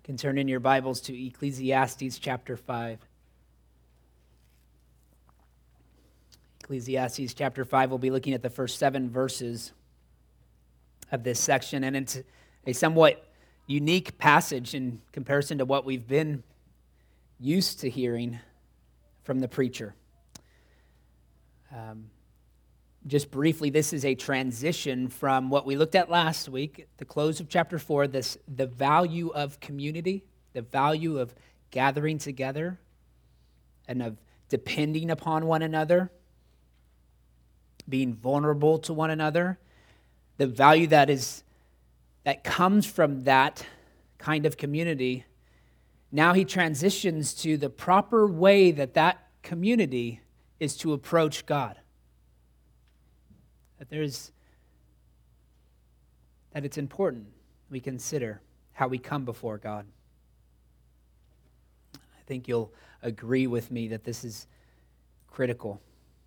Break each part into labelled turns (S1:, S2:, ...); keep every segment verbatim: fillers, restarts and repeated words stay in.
S1: You can turn in your Bibles to Ecclesiastes chapter five. Ecclesiastes chapter five, we'll be looking at the first seven verses of this section, and it's a somewhat unique passage in comparison to what we've been used to hearing from the preacher. Um, just briefly, this is a transition from what we looked at last week, at the close of chapter four, this the value of community, the value of gathering together and of depending upon one another, being vulnerable to one another, the value that is that comes from that kind of community. Now he transitions to the proper way that that community is to approach God. That there's that it's important we consider how we come before God. I think you'll agree with me that this is critical.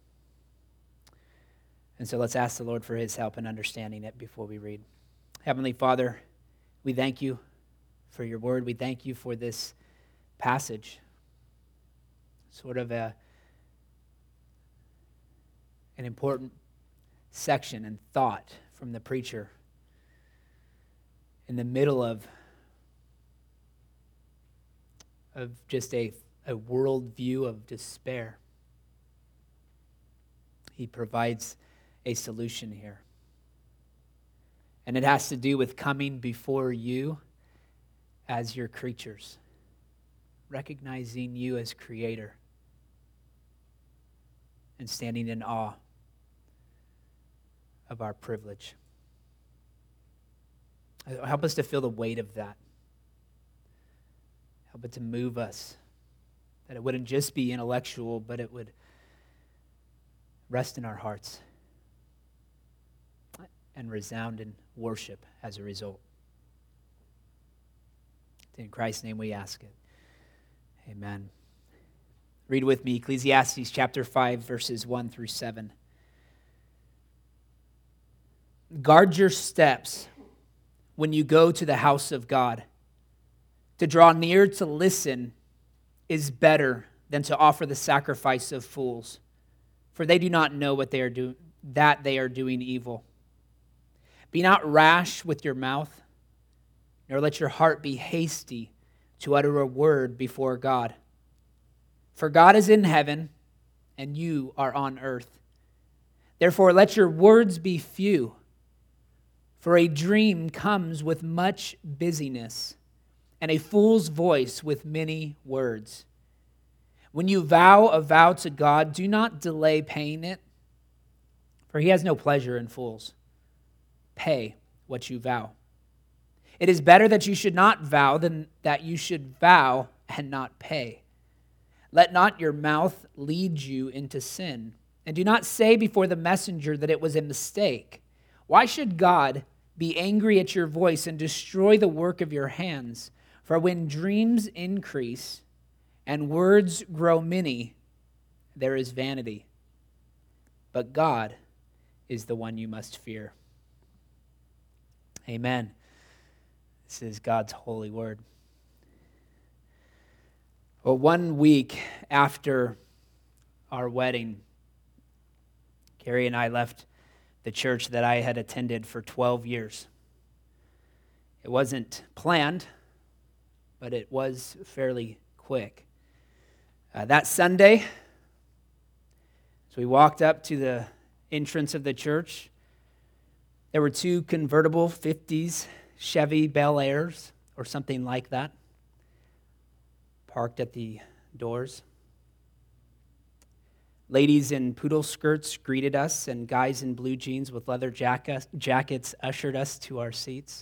S1: And so let's ask the Lord for his help in understanding it before we read. Heavenly Father, we thank you for your word. We thank you for this passage, sort of a, an important section and thought from the preacher in the middle of, of just a, a worldview of despair. He provides a solution here. And it has to do with coming before you as your creatures, recognizing you as creator, and standing in awe of our privilege. Help us to feel the weight of that. Help it to move us, that it wouldn't just be intellectual, but it would rest in our hearts and resound in worship as a result. In Christ's name we ask it. Amen. Read with me Ecclesiastes chapter five, verses one through seven. Guard your steps when you go to the house of God. To draw near to listen is better than to offer the sacrifice of fools, for they do not know what they are doing, that they are doing evil. Be not rash with your mouth, nor let your heart be hasty to utter a word before God. For God is in heaven, and you are on earth. Therefore let your words be few, for a dream comes with much busyness, and a fool's voice with many words. When you vow a vow to God, do not delay paying it, for he has no pleasure in fools. Pay what you vow. It is better that you should not vow than that you should vow and not pay. Let not your mouth lead you into sin, and do not say before the messenger that it was a mistake. Why should God be angry at your voice and destroy the work of your hands? For when dreams increase and words grow many, there is vanity. But God is the one you must fear. Amen. This is God's holy word. Well, one week after our wedding, Carrie and I left the church that I had attended for twelve years. It wasn't planned, but it was fairly quick. Uh, that Sunday, as we walked up to the entrance of the church, there were two convertible fifties Chevy Bel Airs or something like that parked at the doors. Ladies in poodle skirts greeted us, and guys in blue jeans with leather jackets ushered us to our seats.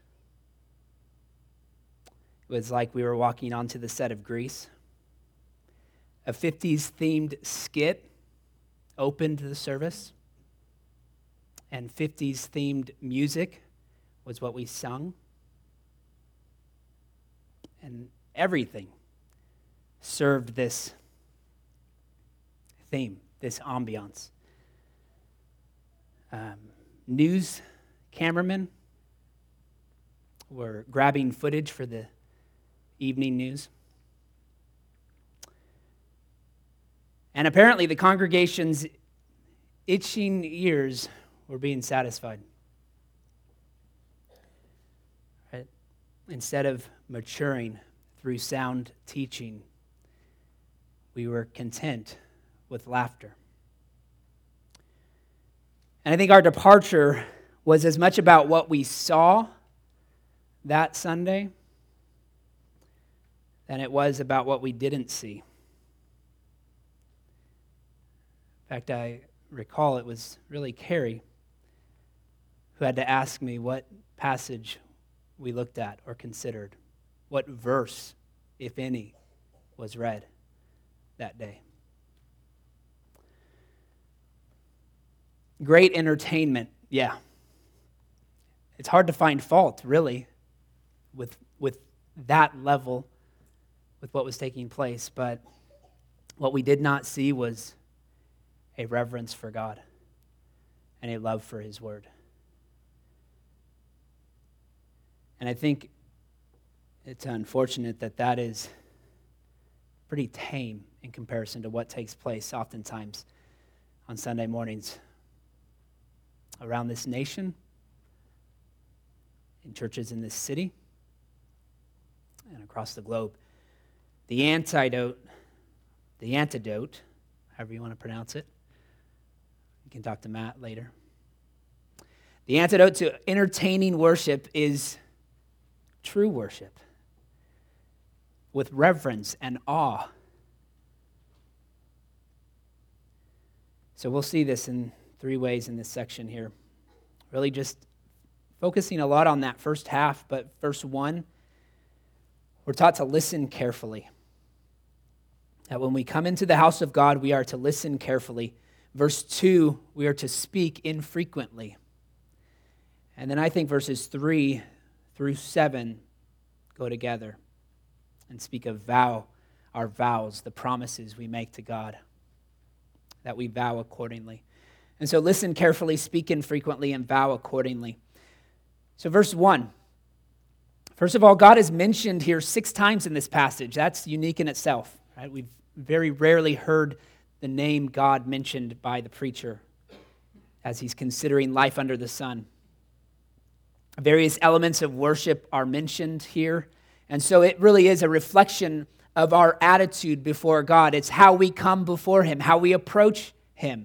S1: It was like we were walking onto the set of Grease. A fifties-themed skit opened the service, and fifties-themed music was what we sung. And everything served this theme, this ambiance. Um, news cameramen were grabbing footage for the evening news. And apparently the congregation's itching ears were being satisfied. Right? Instead of maturing through sound teaching, we were content with laughter. And I think our departure was as much about what we saw that Sunday than it was about what we didn't see. In fact, I recall it was really Carrie who had to ask me what passage we looked at or considered, what verse, if any, was read that day. Great entertainment, yeah. It's hard to find fault, really, with, with that level, with what was taking place, but what we did not see was a reverence for God and a love for His Word. And I think it's unfortunate that that is pretty tame in comparison to what takes place oftentimes on Sunday mornings around this nation, in churches in this city, and across the globe. The antidote, the antidote, however you want to pronounce it, you can talk to Matt later. The antidote to entertaining worship is true worship with reverence and awe. So we'll see this in three ways in this section here. Really just focusing a lot on that first half, but verse one, we're taught to listen carefully. That when we come into the house of God, we are to listen carefully. Verse two, we are to speak infrequently. And then I think verses three through seven go together and speak of vow, our vows, the promises we make to God, that we vow accordingly. And so listen carefully, speak infrequently, and vow accordingly. So verse one, first of all, God is mentioned here six times in this passage. That's unique in itself, right? We've very rarely heard the name God mentioned by the preacher as he's considering life under the sun. Various elements of worship are mentioned here, and so it really is a reflection of our attitude before God. It's how we come before Him, how we approach Him.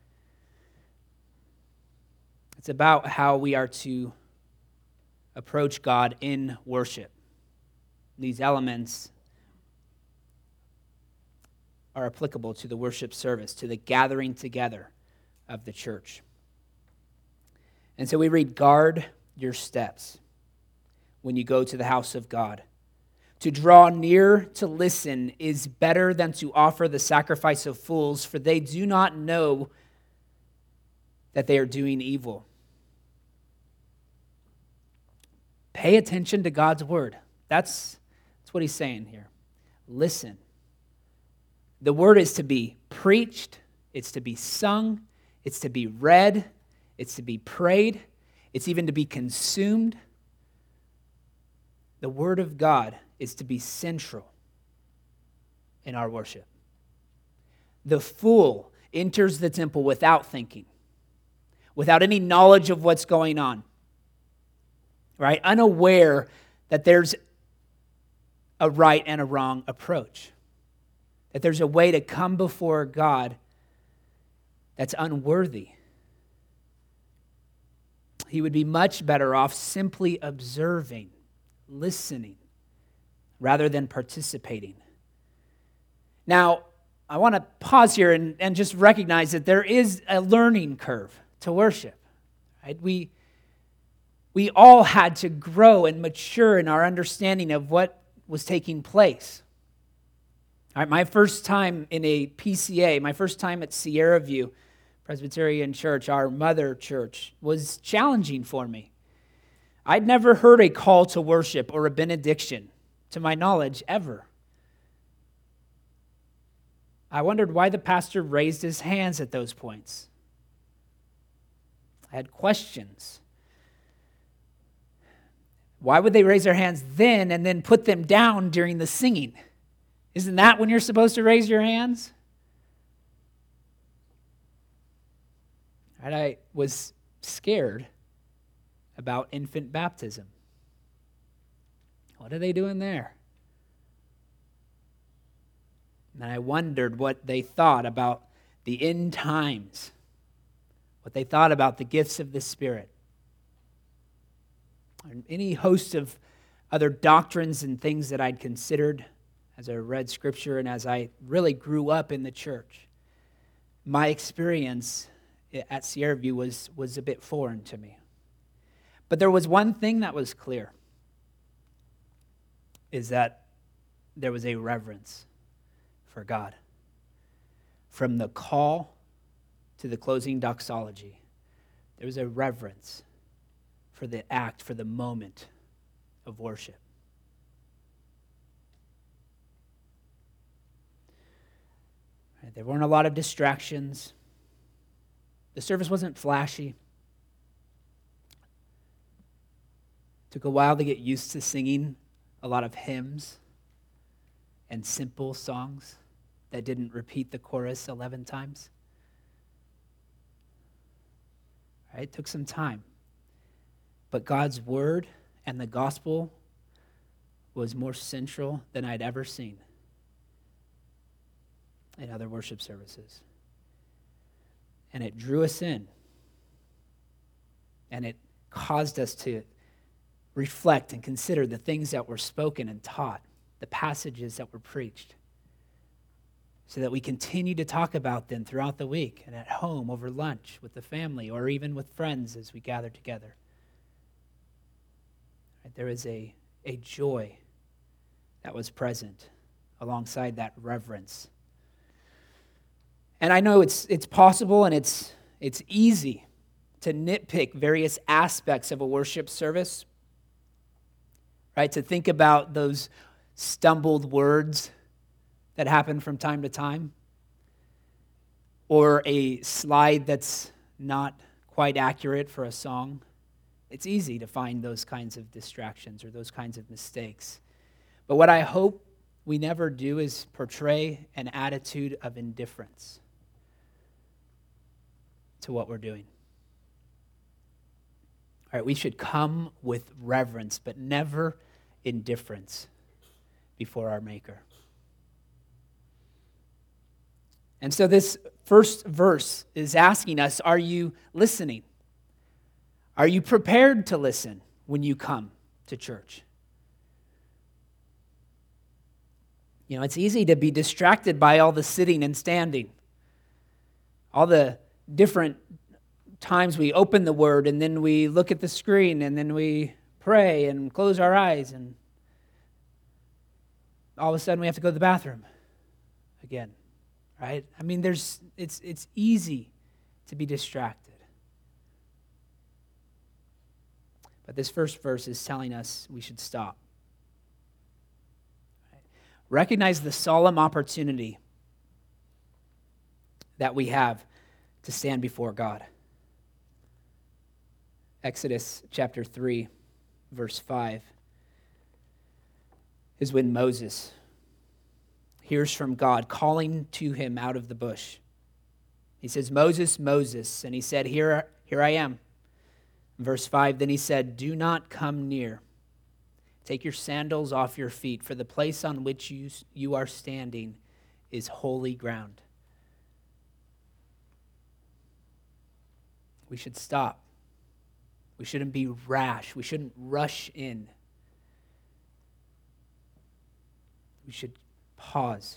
S1: It's about how we are to approach God in worship. These elements are applicable to the worship service, to the gathering together of the church. And so we read, guard your steps when you go to the house of God. To draw near to listen is better than to offer the sacrifice of fools, for they do not know that they are doing evil. Pay attention to God's word. That's, that's what he's saying here. Listen. The word is to be preached, it's to be sung, it's to be read, it's to be prayed, it's even to be consumed. The word of God is to be central in our worship. The fool enters the temple without thinking, without any knowledge of what's going on, right? Unaware that there's a right and a wrong approach, that there's a way to come before God that's unworthy. He would be much better off simply observing, listening, rather than participating. Now, I want to pause here and, and just recognize that there is a learning curve to worship. Right? We, we all had to grow and mature in our understanding of what was taking place. All right, my first time in a P C A, my first time at Sierra View Presbyterian Church, our mother church, was challenging for me. I'd never heard a call to worship or a benediction, to my knowledge, ever. I wondered why the pastor raised his hands at those points. I had questions. Why would they raise their hands then and then put them down during the singing? Isn't that when you're supposed to raise your hands? And I was scared about infant baptism. What are they doing there? And I wondered what they thought about the end times, what they thought about the gifts of the Spirit, and any host of other doctrines and things that I'd considered as I read Scripture and as I really grew up in the church. My experience at Sierra View was, was a bit foreign to me. But there was one thing that was clear, is that there was a reverence for God. From the call to the closing doxology, there was a reverence for the act, for the moment of worship. There weren't a lot of distractions. The service wasn't flashy. It took a while to get used to singing a lot of hymns and simple songs that didn't repeat the chorus eleven times. Right? It took some time. But God's word and the gospel was more central than I'd ever seen in other worship services. And it drew us in. And it caused us to reflect and consider the things that were spoken and taught, the passages that were preached, so that we continue to talk about them throughout the week and at home over lunch with the family or even with friends as we gather together. Right? There is a, a joy that was present alongside that reverence. And I know it's it's possible and it's it's easy to nitpick various aspects of a worship service, right? To think about those stumbled words that happen from time to time, or a slide that's not quite accurate for a song. It's easy to find those kinds of distractions or those kinds of mistakes. But what I hope we never do is portray an attitude of indifference to what we're doing. All right, we should come with reverence, but never indifference before our Maker. And so this first verse is asking us, are you listening? Are you prepared to listen when you come to church? You know, it's easy to be distracted by all the sitting and standing, all the different times we open the Word and then we look at the screen and then we pray and close our eyes and all of a sudden we have to go to the bathroom again, right? I mean, there's it's it's easy to be distracted. But this first verse is telling us we should stop. Right? Recognize the solemn opportunity that we have to stand before God. Exodus chapter three, verse five, is when Moses hears from God calling to him out of the bush. He says, "Moses, Moses," and he said, Here, here I am. Verse five, then he said, "Do not come near. Take your sandals off your feet, for the place on which you, you are standing is holy ground." We should stop. We shouldn't be rash. We shouldn't rush in. We should pause.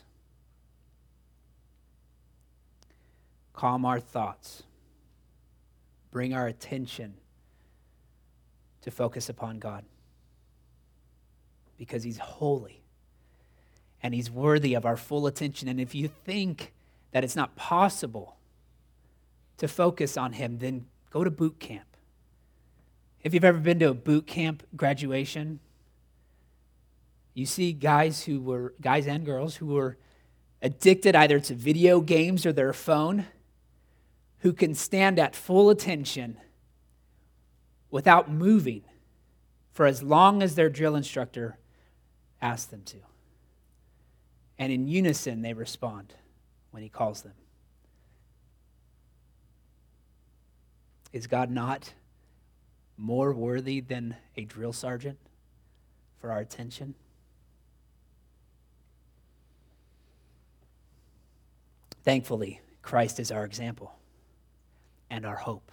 S1: Calm our thoughts. Bring our attention to focus upon God. Because He's holy. And He's worthy of our full attention. And if you think that it's not possible to focus on Him, then go to boot camp. If you've ever been to a boot camp graduation, you see guys who were, guys and girls who were addicted either to video games or their phone, who can stand at full attention without moving for as long as their drill instructor asks them to. And in unison, they respond when he calls them. Is God not more worthy than a drill sergeant for our attention? Thankfully, Christ is our example and our hope.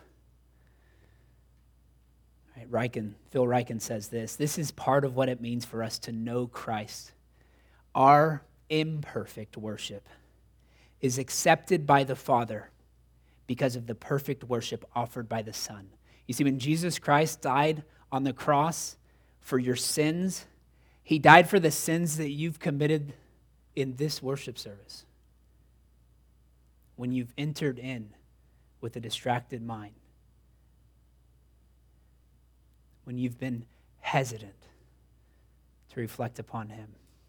S1: Right, Ryken, Phil Ryken says this, this is part of what it means for us to know Christ. Our imperfect worship is accepted by the Father because of the perfect worship offered by the Son. You see, when Jesus Christ died on the cross for your sins, he died for the sins that you've committed in this worship service. When you've entered in with a distracted mind, when you've been hesitant to reflect upon him.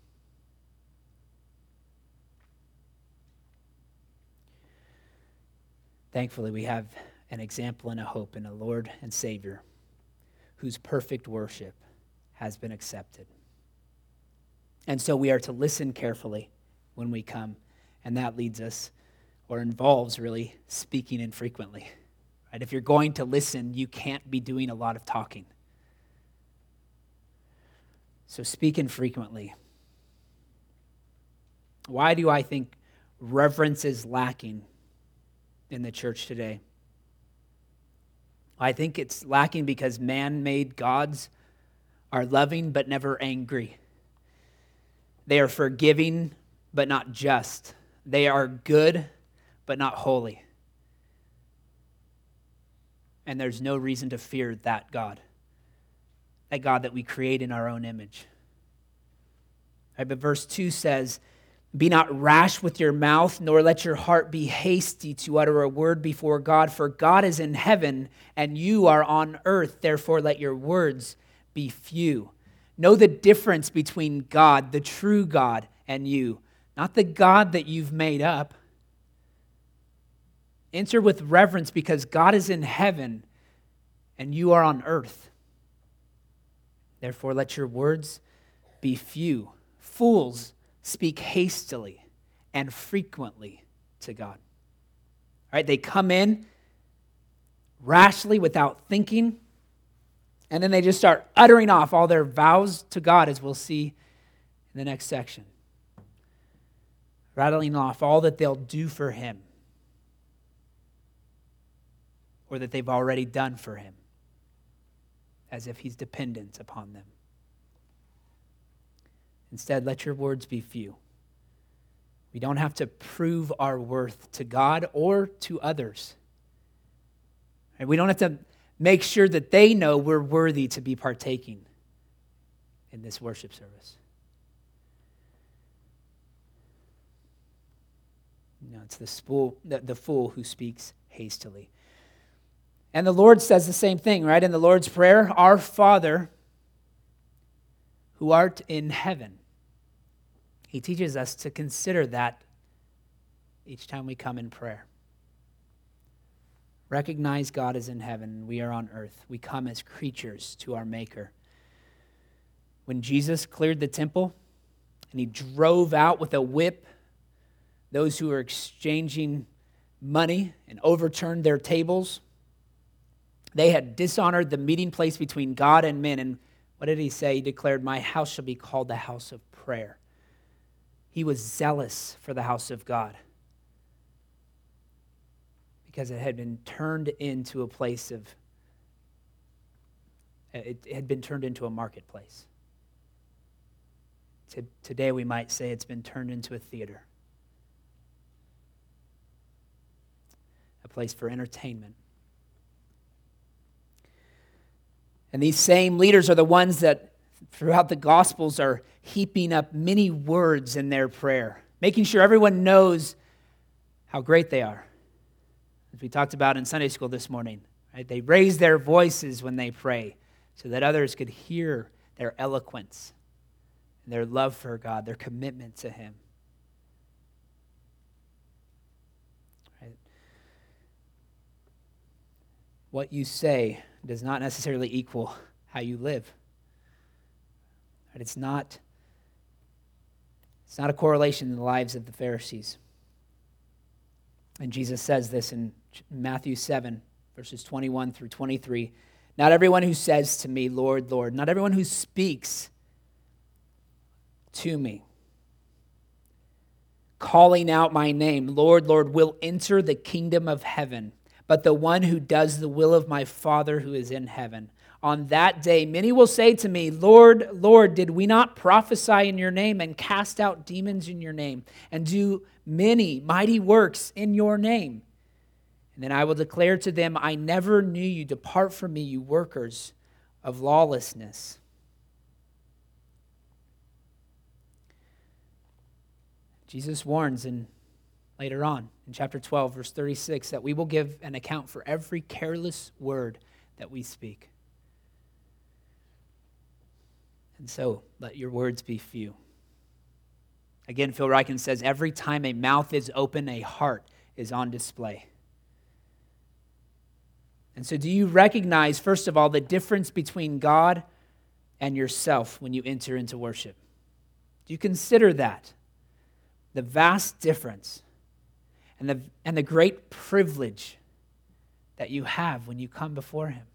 S1: Thankfully, we have an example and a hope in a Lord and Savior whose perfect worship has been accepted. And so we are to listen carefully when we come, and that leads us, or involves really, speaking infrequently. Right? If you're going to listen, you can't be doing a lot of talking. So speak infrequently. Why do I think reverence is lacking in the church today? I think it's lacking because man-made gods are loving but never angry. They are forgiving but not just. They are good but not holy. And there's no reason to fear that God. That God that we create in our own image. Right, but verse two says, be not rash with your mouth, nor let your heart be hasty to utter a word before God, for God is in heaven, and you are on earth. Therefore, let your words be few. Know the difference between God, the true God, and you, not the God that you've made up. Answer with reverence because God is in heaven, and you are on earth. Therefore, let your words be few. Fools speak hastily and frequently to God. All right, they come in rashly without thinking, and then they just start uttering off all their vows to God, as we'll see in the next section. Rattling off all that they'll do for him or that they've already done for him, as if he's dependent upon them. Instead, let your words be few. We don't have to prove our worth to God or to others. And we don't have to make sure that they know we're worthy to be partaking in this worship service. No, it's the fool, the, the fool who speaks hastily. And the Lord says the same thing, right? In the Lord's Prayer, our Father who art in heaven. He teaches us to consider that each time we come in prayer. Recognize God is in heaven, we are on earth. We come as creatures to our Maker. When Jesus cleared the temple and he drove out with a whip those who were exchanging money and overturned their tables, they had dishonored the meeting place between God and men. And what did he say? He declared, my house shall be called the house of prayer. He was zealous for the house of God because it had been turned into a place of, it had been turned into a marketplace. Today we might say it's been turned into a theater, a place for entertainment. And these same leaders are the ones that throughout the Gospels are heaping up many words in their prayer, making sure everyone knows how great they are. As we talked about in Sunday school this morning, right? They raise their voices when they pray so that others could hear their eloquence, and their love for God, their commitment to him. Right? What you say does not necessarily equal how you live. But it's not, it's not a correlation in the lives of the Pharisees. And Jesus says this in Matthew seven, verses twenty-one through twenty-three. Not everyone who says to me, Lord, Lord, not everyone who speaks to me, calling out my name, Lord, Lord, will enter the kingdom of heaven, but the one who does the will of my Father who is in heaven. On that day, many will say to me, Lord, Lord, did we not prophesy in your name and cast out demons in your name and do many mighty works in your name? And then I will declare to them, I never knew you. Depart from me, you workers of lawlessness. Jesus warns in later on in chapter twelve, verse thirty-six, that we will give an account for every careless word that we speak. And so, let your words be few. Again, Phil Ryken says, every time a mouth is open, a heart is on display. And so do you recognize, first of all, the difference between God and yourself when you enter into worship? Do you consider that? The vast difference and the, and the great privilege that you have when you come before him.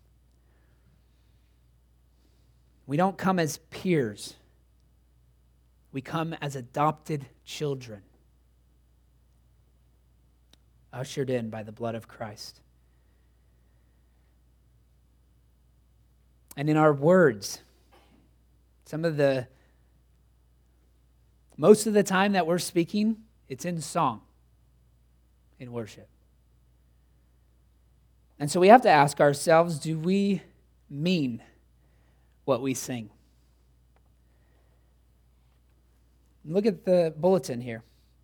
S1: We don't come as peers. We come as adopted children, ushered in by the blood of Christ. And in our words, some of the, most of the time that we're speaking, it's in song, in worship. And so we have to ask ourselves, do we mean what we sing? Look at the bulletin here.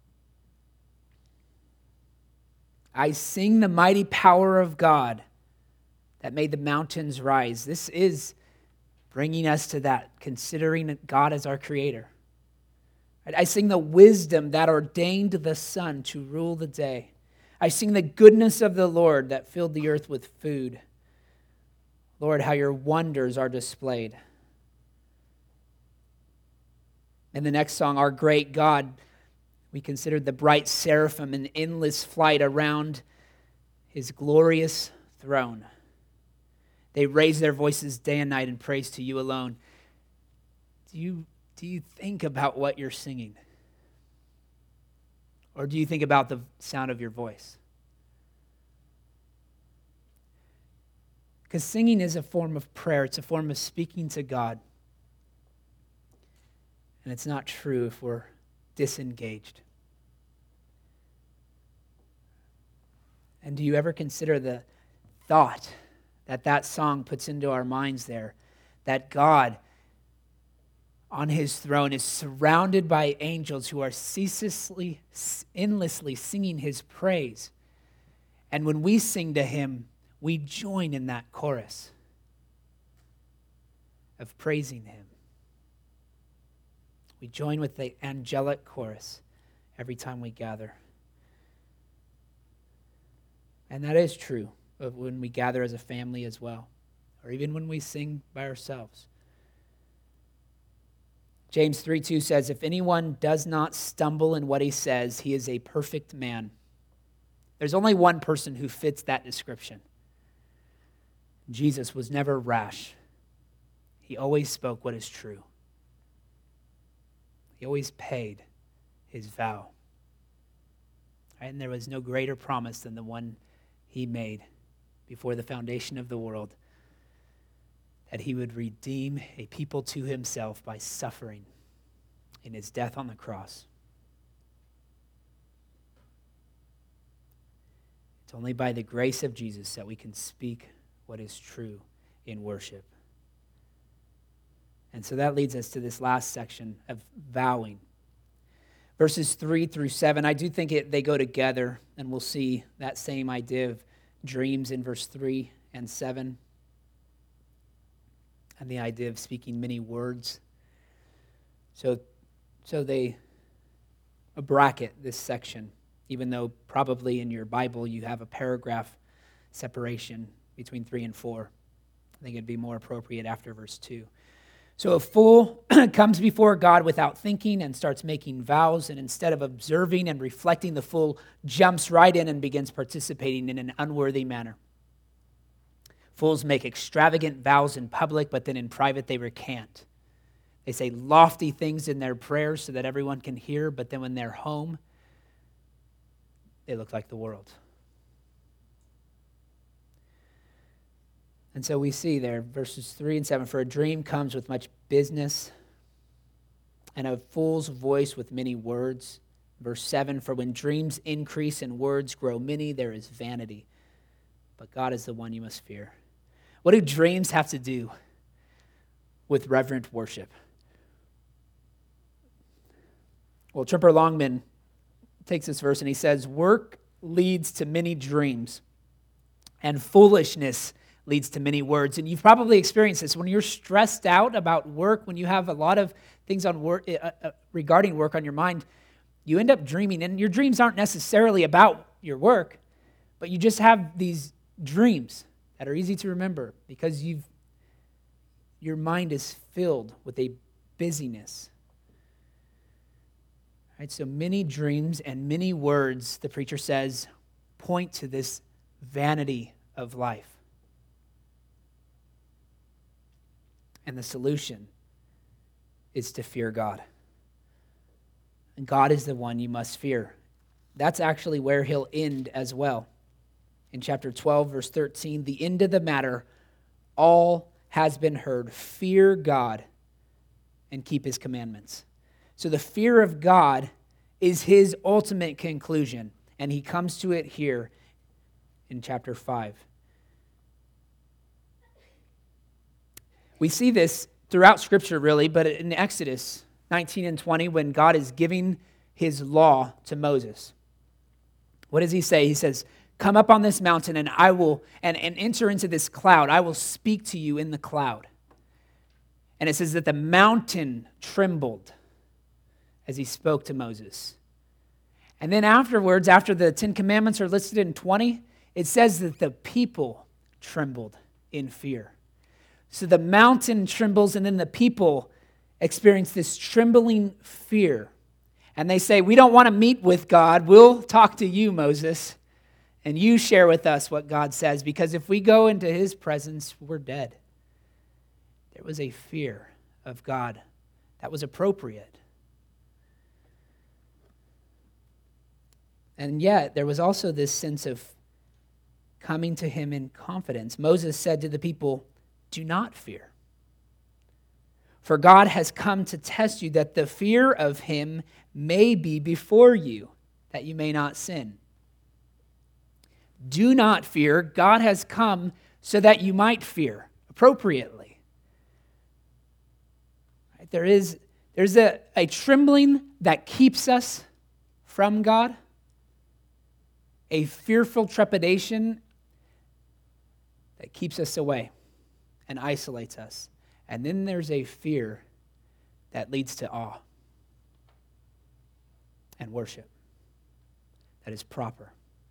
S1: I sing the mighty power of God that made the mountains rise. This is bringing us to that, considering God as our creator. I sing the wisdom that ordained the sun to rule the day. I sing the goodness of the Lord that filled the earth with food. Lord, how your wonders are displayed. In the next song, Our Great God, we considered the bright seraphim in endless flight around his glorious throne. They raise their voices day and night in praise to you alone. Do you, do you think about what you're singing? Or do you think about the sound of your voice? Because singing is a form of prayer. It's a form of speaking to God. And it's not true if we're disengaged. And do you ever consider the thought that that song puts into our minds there, that God on his throne is surrounded by angels who are ceaselessly, endlessly singing his praise. And when we sing to him, we join in that chorus of praising him. We join with the angelic chorus every time we gather. And that is true of when we gather as a family as well, or even when we sing by ourselves. James three two says, if anyone does not stumble in what he says, he is a perfect man. There's only one person who fits that description. Jesus was never rash. He always spoke what is true. He always paid his vow. And there was no greater promise than the one he made before the foundation of the world, that he would redeem a people to himself by suffering in his death on the cross. It's only by the grace of Jesus that we can speak what is true in worship. And so that leads us to this last section of vowing. Verses three through seven, I do think it, they go together, and we'll see that same idea of dreams in verse three and seven, and the idea of speaking many words. So, so they bracket this section, even though probably in your Bible you have a paragraph separation between three and four. I think it'd be more appropriate after verse two. So a fool comes before God without thinking and starts making vows, and instead of observing and reflecting, the fool jumps right in and begins participating in an unworthy manner. Fools make extravagant vows in public, but then in private they recant. They say lofty things in their prayers so that everyone can hear, but then when they're home, they look like the world. And so we see there, verses three and seven, for a dream comes with much business, and a fool's voice with many words. Verse seven, for when dreams increase and words grow many, there is vanity. But God is the one you must fear. What do dreams have to do with reverent worship? Well, Tremper Longman takes this verse and he says, work leads to many dreams, and foolishness leads to many words. And you've probably experienced this. When you're stressed out about work, when you have a lot of things on work, uh, uh, regarding work on your mind, you end up dreaming. And your dreams aren't necessarily about your work, but you just have these dreams that are easy to remember because you've your mind is filled with a busyness. Right, so many dreams and many words, the preacher says, point to this vanity of life. And the solution is to fear God. And God is the one you must fear. That's actually where he'll end as well. In chapter twelve, verse thirteen, the end of the matter, all has been heard. Fear God and keep his commandments. So the fear of God is his ultimate conclusion, and he comes to it here in chapter five. We see this throughout Scripture, really, but in Exodus nineteen and twenty, when God is giving his law to Moses, what does he say? He says, come up on this mountain and I will, and, and enter into this cloud. I will speak to you in the cloud. And it says that the mountain trembled as he spoke to Moses. And then afterwards, after the Ten Commandments are listed in twenty, it says that the people trembled in fear. So the mountain trembles, and then the people experience this trembling fear. And they say, we don't want to meet with God. We'll talk to you, Moses, and you share with us what God says, because if we go into his presence, we're dead. There was a fear of God that was appropriate. And yet, there was also this sense of coming to him in confidence. Moses said to the people, do not fear. For God has come to test you, that the fear of him may be before you, that you may not sin. Do not fear. God has come so that you might fear appropriately. Right? There is there's a, a trembling that keeps us from God, a fearful trepidation that keeps us away and isolates us. And then there's a fear that leads to awe and worship that is proper.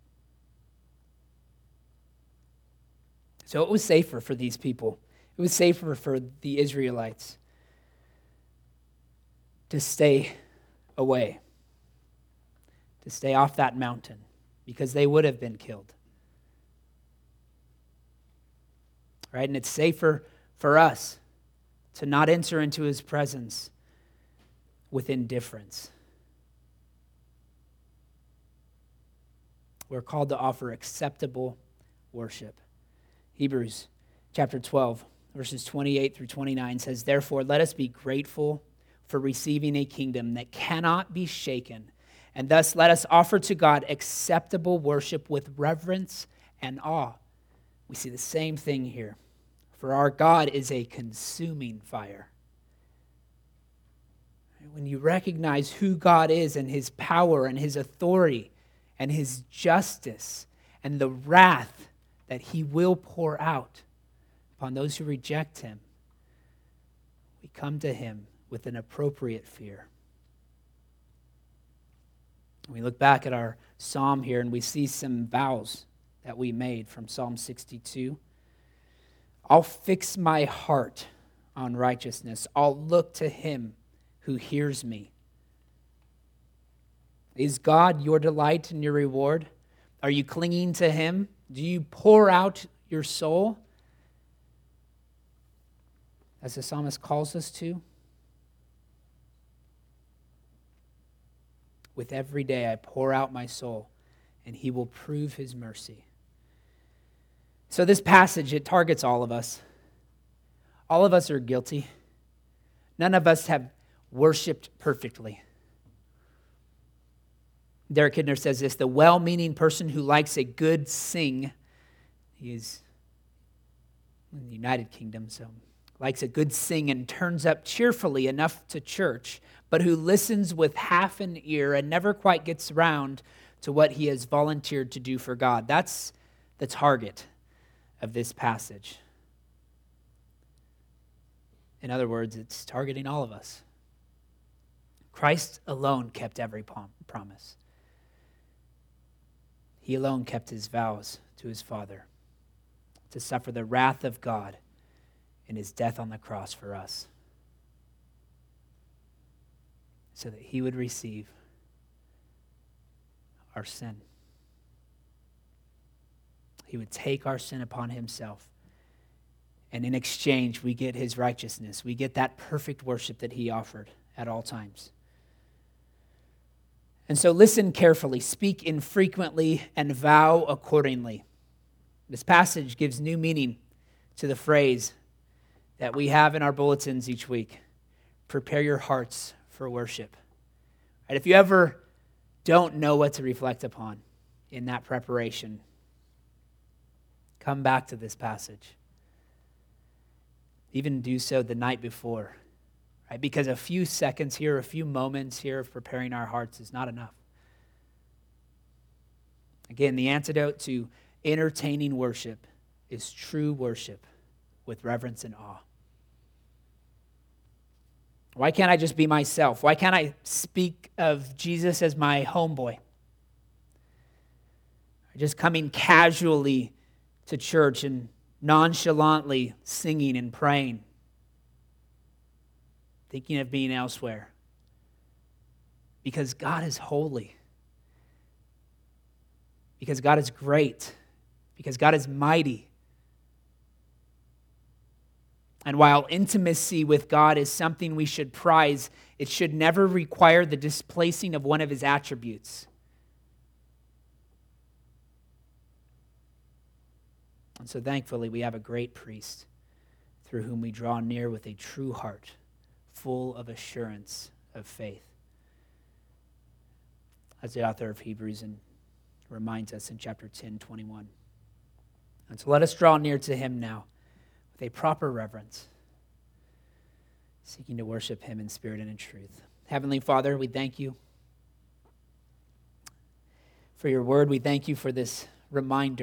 S1: So it was safer for these people. It was safer for the Israelites to stay away, to stay off that mountain, because they would have been killed. Right? And it's safer for us to not enter into his presence with indifference. We're called to offer acceptable worship. Hebrews chapter twelve, verses twenty-eight through twenty-nine says, therefore, let us be grateful for receiving a kingdom that cannot be shaken, and thus let us offer to God acceptable worship with reverence and awe. We see the same thing here. For our God is a consuming fire. When you recognize who God is and his power and his authority and his justice and the wrath that he will pour out upon those who reject him, we come to him with an appropriate fear. We look back at our psalm here and we see some vows that we made from Psalm sixty-two. I'll fix my heart on righteousness. I'll look to him who hears me. Is God your delight and your reward? Are you clinging to him? Do you pour out your soul, as the psalmist calls us to? With every day I pour out my soul, and he will prove his mercy. So this passage, it targets all of us. All of us are guilty. None of us have worshiped perfectly. Derek Kidner says this: the well-meaning person who likes a good sing, he is in the United Kingdom, so likes a good sing and turns up cheerfully enough to church, but who listens with half an ear and never quite gets around to what he has volunteered to do for God. That's the target of this passage. In other words, it's targeting all of us. Christ alone kept every promise. He alone kept his vows to his Father to suffer the wrath of God in his death on the cross for us, so that he would receive our sin. He would take our sin upon himself, and in exchange, we get his righteousness. We get that perfect worship that he offered at all times. And so listen carefully, speak infrequently, and vow accordingly. This passage gives new meaning to the phrase that we have in our bulletins each week: prepare your hearts for worship. Right? If you ever don't know what to reflect upon in that preparation, come back to this passage. Even do so the night before, right? Because a few seconds here, a few moments here of preparing our hearts is not enough. Again, the antidote to entertaining worship is true worship with reverence and awe. Why can't I just be myself? Why can't I speak of Jesus as my homeboy? Just coming casually to church and nonchalantly singing and praying, thinking of being elsewhere. Because God is holy. Because God is great. Because God is mighty. And while intimacy with God is something we should prize, it should never require the displacing of one of his attributes. And so thankfully, we have a great priest through whom we draw near with a true heart, full of assurance of faith. As the author of Hebrews and reminds us in chapter ten, twenty-one. And so let us draw near to him now with a proper reverence, seeking to worship him in spirit and in truth. Heavenly Father, we thank you for your word. We thank you for this reminder